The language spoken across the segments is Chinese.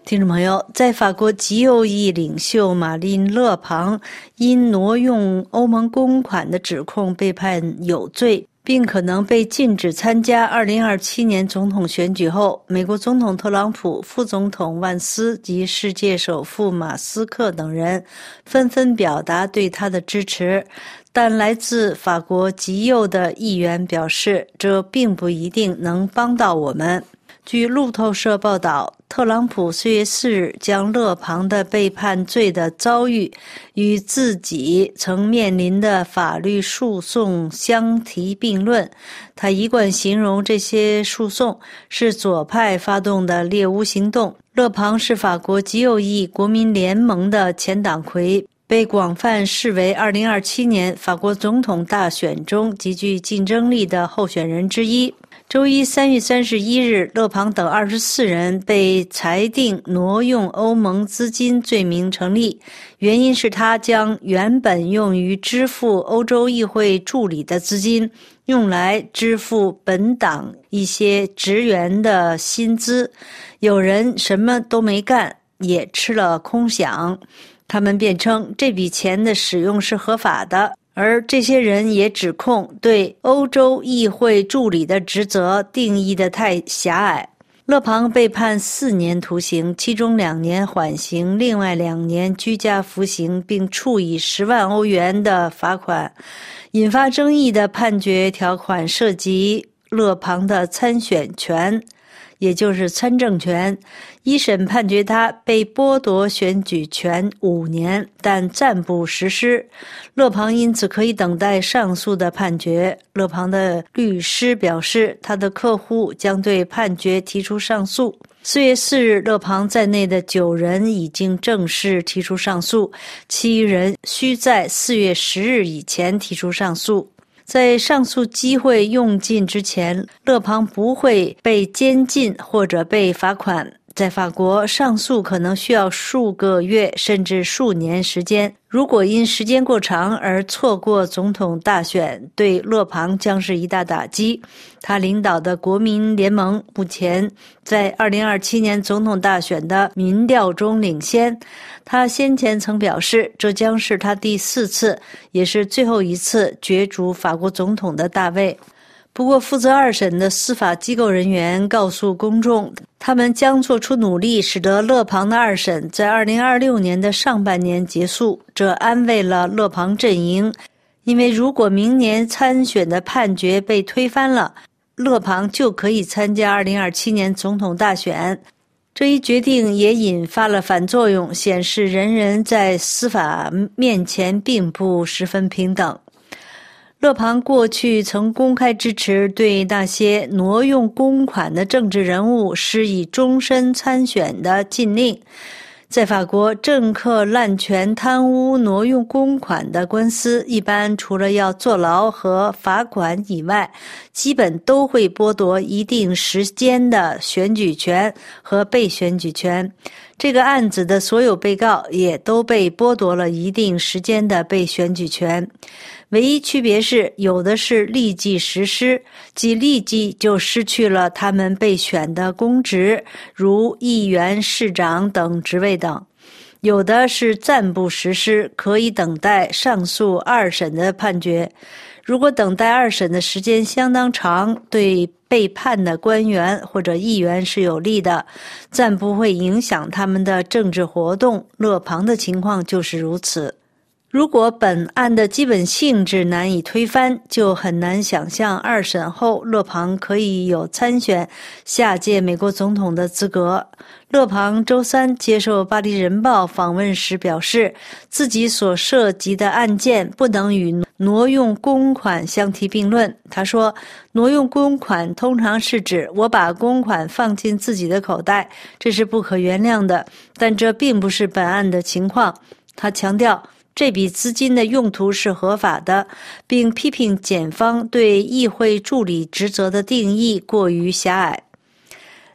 听众朋友，在法国极右翼领袖马林·勒庞因挪用欧盟公款的指控被判有罪，并可能被禁止参加2027年总统选举后，美国总统特朗普、副总统万斯及世界首富马斯克等人纷纷表达对他的支持。但来自法国极右的议员表示，这并不一定能帮到我们。据路透社报道，特朗普4月4日将勒庞的被判罪的遭遇与自己曾面临的法律诉讼相提并论。他一贯形容这些诉讼是左派发动的猎巫行动。勒庞是法国极右翼国民联盟的前党魁，被广泛视为2027年法国总统大选中极具竞争力的候选人之一。周一3月31日，勒庞等24人被裁定挪用欧盟资金罪名成立，原因是他将原本用于支付欧洲议会助理的资金用来支付本党一些职员的薪资。有人什么都没干，也吃了空饷。他们辩称这笔钱的使用是合法的，而这些人也指控对欧洲议会助理的职责定义得太狭隘。勒庞被判4年徒刑，其中2年缓刑，另外2年居家服刑，并处以10万欧元的罚款。引发争议的判决条款涉及勒庞的参选权，也就是参政权。一审判决他被剥夺选举权5年，但暂不实施。勒庞因此可以等待上诉的判决。勒庞的律师表示，他的客户将对判决提出上诉。4月4日，勒庞在内的9人已经正式提出上诉，其余人需在4月10日以前提出上诉。在上诉机会用尽之前，勒庞不会被监禁或者被罚款。在法国，上诉可能需要数个月甚至数年时间。如果因时间过长而错过总统大选，对勒庞将是一大打击。他领导的国民联盟目前在2027年总统大选的民调中领先。他先前曾表示，这将是他第4次，也是最后一次角逐法国总统的大位。不过，负责2审的司法机构人员告诉公众，他们将做出努力，使得勒庞的2审在2026年的上半年结束。这安慰了勒庞阵营，因为如果明年参选的判决被推翻了，勒庞就可以参加2027年总统大选。这一决定也引发了反作用，显示人人在司法面前并不十分平等。勒庞过去曾公开支持对那些挪用公款的政治人物施以终身参选的禁令。在法国，政客滥权、贪污、挪用公款的官司，一般除了要坐牢和罚款以外，基本都会剥夺一定时间的选举权和被选举权。这个案子的所有被告也都被剥夺了一定时间的被选举权。唯一区别是，有的是立即实施，即立即就失去了他们被选的公职，如议员、市长等职位等；有的是暂不实施，可以等待上诉2审的判决。如果等待2审的时间相当长，对被判的官员或者议员是有利的，暂不会影响他们的政治活动。勒庞的情况就是如此。如果本案的基本性质难以推翻，就很难想象2审后勒庞可以有参选下届美国总统的资格。勒庞周3接受《巴黎人报》访问时表示，自己所涉及的案件不能与挪用公款相提并论。他说，挪用公款通常是指我把公款放进自己的口袋，这是不可原谅的，但这并不是本案的情况。他强调，这笔资金的用途是合法的，并批评检方对议会助理职责的定义过于狭隘。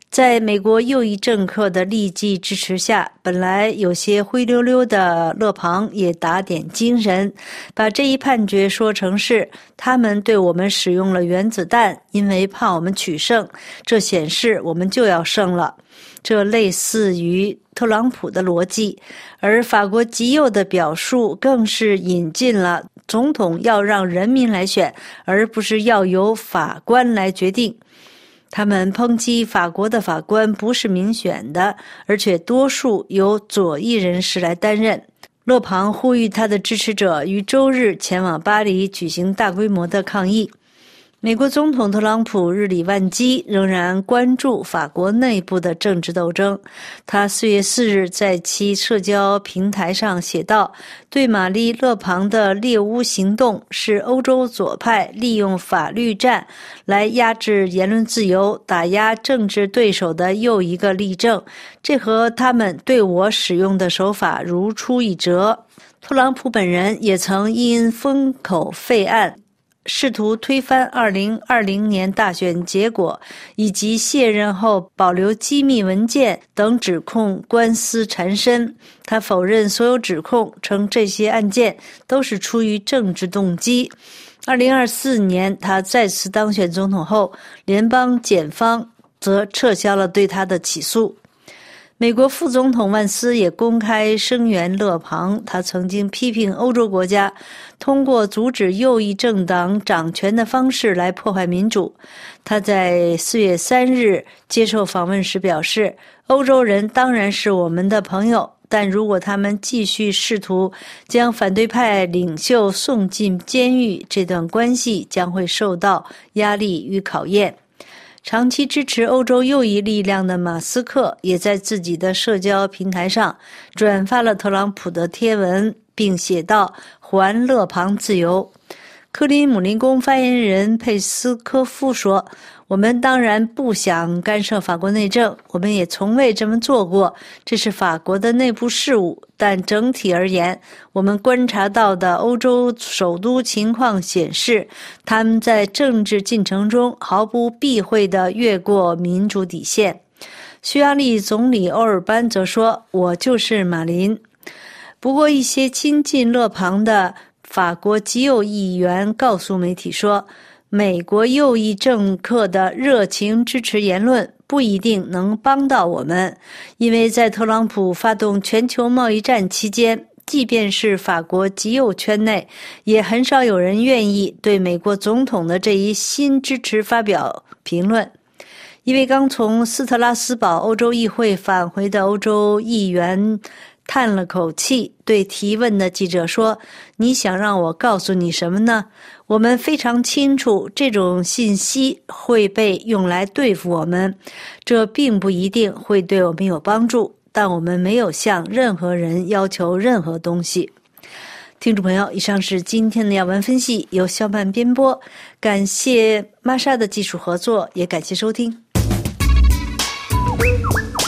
在美国右翼政客的立即支持下，本来有些灰溜溜的勒庞也打点精神，把这一判决说成是他们对我们使用了原子弹，因为怕我们取胜，这显示我们就要胜了。这类似于特朗普的逻辑，而法国极右的表述更是引进了总统要让人民来选，而不是要由法官来决定。他们抨击法国的法官不是民选的，而且多数由左翼人士来担任。勒庞呼吁他的支持者于周日前往巴黎举行大规模的抗议。美国总统特朗普日理万机，仍然关注法国内部的政治斗争。他4月4日在其社交平台上写道，对玛丽·勒庞的猎巫行动是欧洲左派利用法律战来压制言论自由、打压政治对手的又一个例证，这和他们对我使用的手法如出一辙。特朗普本人也曾因封口费案、试图推翻2020年大选结果以及卸任后保留机密文件等指控官司缠身。他否认所有指控，称这些案件都是出于政治动机。2024年他再次当选总统后，联邦检方则撤销了对他的起诉。美国副总统万斯也公开声援勒庞，他曾经批评欧洲国家通过阻止右翼政党掌权的方式来破坏民主。他在4月3日接受访问时表示，欧洲人当然是我们的朋友，但如果他们继续试图将反对派领袖送进监狱，这段关系将会受到压力与考验。长期支持欧洲右翼力量的马斯克也在自己的社交平台上转发了特朗普的贴文，并写道：还勒庞自由。克里姆林宫发言人佩斯科夫说，我们当然不想干涉法国内政，我们也从未这么做过，这是法国的内部事务，但整体而言，我们观察到的欧洲首都情况显示，他们在政治进程中毫不避讳地越过民主底线。匈牙利总理欧尔班则说，我就是马林。不过一些亲近勒庞的法国极右议员告诉媒体说，美国右翼政客的热情支持言论不一定能帮到我们，因为在特朗普发动全球贸易战期间，即便是法国极右圈内，也很少有人愿意对美国总统的这一新支持发表评论。一位刚从斯特拉斯堡欧洲议会返回的欧洲议员叹了口气，对提问的记者说，你想让我告诉你什么呢？我们非常清楚这种信息会被用来对付我们，这并不一定会对我们有帮助，但我们没有向任何人要求任何东西。听众朋友，以上是今天的要闻分析，由肖曼编播，感谢玛莎的技术合作，也感谢收听。